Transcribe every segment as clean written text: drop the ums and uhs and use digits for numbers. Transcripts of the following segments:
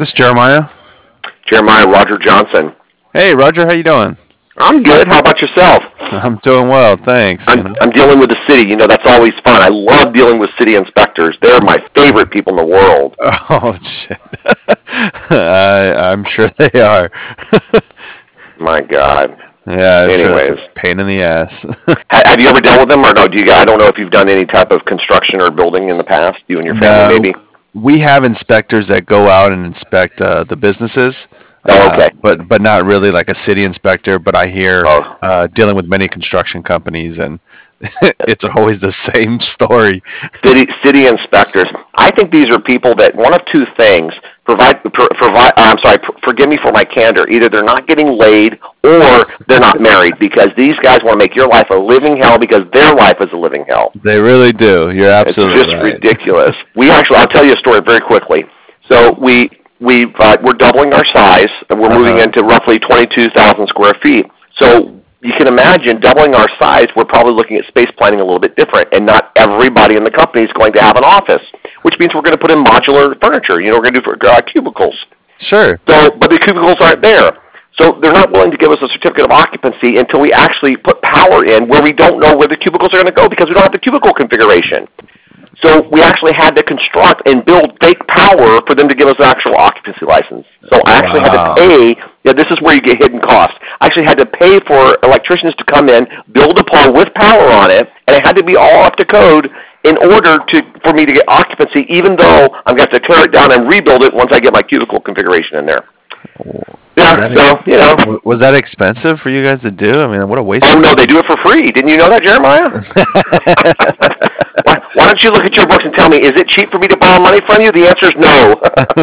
This is Jeremiah. Jeremiah Roger Johnson. Hey, Roger, how you doing? I'm good. How about yourself? I'm doing well, thanks. I'm dealing with the city. That's always fun. I love dealing with city inspectors. They're my favorite people in the world. Oh, shit. I'm sure they are. My God. Yeah, it's Anyways. a pain in the ass. Have you ever dealt with them, or no? I don't know if you've done any type of construction or building in the past, you and your family, maybe? We have inspectors that go out and inspect the businesses. Oh, okay. But not really like a city inspector. But I hear dealing with many construction companies, and it's always the same story. City inspectors. I think these are people that one of two things forgive me for my candor. Either they're not getting laid or they're not married, because these guys want to make your life a living hell because their life is a living hell. They really do. You're absolutely right. It's just right. ridiculous. I'll tell you a story very quickly. So we're doubling our size, and we're moving into roughly 22,000 square feet. So you can imagine doubling our size, we're probably looking at space planning a little bit different, and not everybody in the company is going to have an office, which means we're going to put in modular furniture. We're going to do cubicles. Sure. But the cubicles aren't there. So they're not willing to give us a certificate of occupancy until we actually put power in where we don't know where the cubicles are going to go because we don't have the cubicle configuration. So we actually had to construct and build fake power for them to give us an actual occupancy license. So I actually had to pay. Yeah, this is where you get hidden costs. I actually had to pay for electricians to come in, build a pole with power on it, and it had to be all up to code in order for me to get occupancy, even though I'm going to have to tear it down and rebuild it once I get my cubicle configuration in there. Yeah, Was that expensive for you guys to do? I mean, what a waste. Oh, no, they do it for free. Didn't you know that, Jeremiah? Why don't you look at your books and tell me, is it cheap for me to borrow money from you? The answer is no.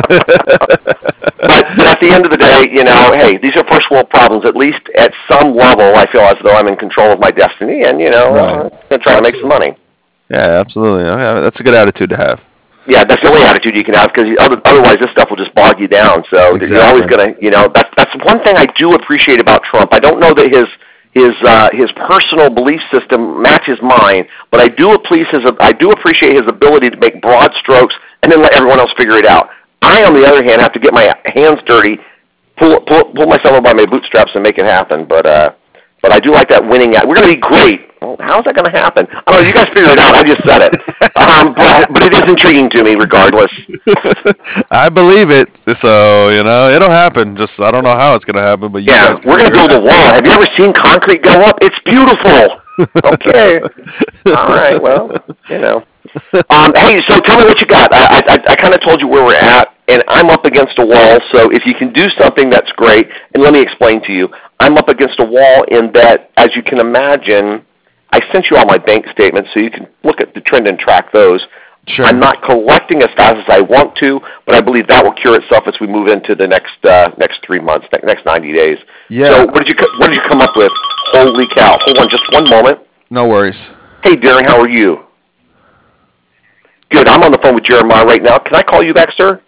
But at the end of the day, hey, these are first world problems. At least at some level, I feel as though I'm in control of my destiny, and, I'm trying to make some money. Yeah, absolutely. Okay, that's a good attitude to have. Yeah, that's the only attitude you can have, because otherwise this stuff will just bog you down. So You're always going to, that's one thing I do appreciate about Trump. I don't know that his personal belief system matches mine, but I do appreciate his ability to make broad strokes and then let everyone else figure it out. I, on the other hand, have to get my hands dirty, pull myself up by my bootstraps and make it happen. But I do like that winning. We're going to be great. Well, how's that going to happen? I don't know. You guys figure it out. I just said it. But it is intriguing to me regardless. I believe it. So, it'll happen. Just, I don't know how it's going to happen. But we're going to build a wall. Have you ever seen concrete go up? It's beautiful. Okay. All right. Well, Hey, so tell me what you got. I kind of told you where we're at, and I'm up against a wall. So if you can do something, that's great. And let me explain to you. I'm up against a wall in that, as you can imagine, I sent you all my bank statements so you can look at the trend and track those. Sure. I'm not collecting as fast as I want to, but I believe that will cure itself as we move into the next 3 months, next 90 days. Yeah. So what did you come up with? Holy cow. Hold on just one moment. No worries. Hey, Darren, how are you? Good. I'm on the phone with Jeremiah right now. Can I call you back, sir?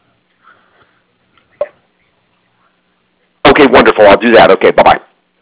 Okay, wonderful. I'll do that. Okay, bye-bye.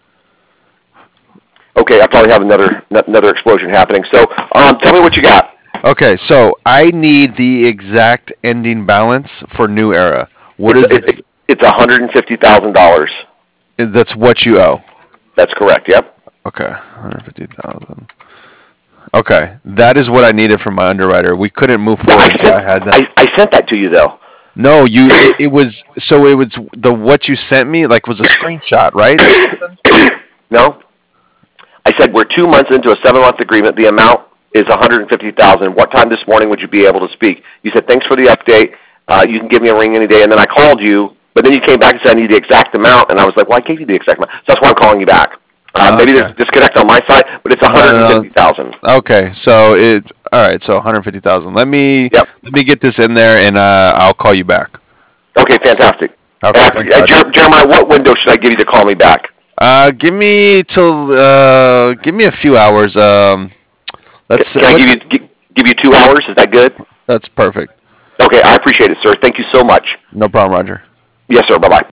Okay, I probably have another explosion happening. So tell me what you got. Okay, so I need the exact ending balance for New Era. What is it? It's $150,000. That's what you owe. That's correct. Yep. Okay, 150,000. Okay, that is what I needed from my underwriter. We couldn't move forward until I had that. I sent that to you though. No, it was what you sent me was a screenshot, right? No. I said we're 2 months into a 7-month agreement. The amount is $150,000. What time this morning would you be able to speak? You said thanks for the update. You can give me a ring any day. And then I called you, but then you came back and said I need the exact amount, and I was like, well, I gave you the exact amount. So that's why I'm calling you back. Maybe there's a disconnect on my side, but it's $150,000. Okay, so all right. So $150,000. Let me get this in there, and I'll call you back. Okay, fantastic. Okay, Jeremiah, what window should I give you to call me back? Give me a few hours. Can I give you 2 hours? Is that good? That's perfect. Okay, I appreciate it, sir. Thank you so much. No problem, Roger. Yes, sir. Bye-bye.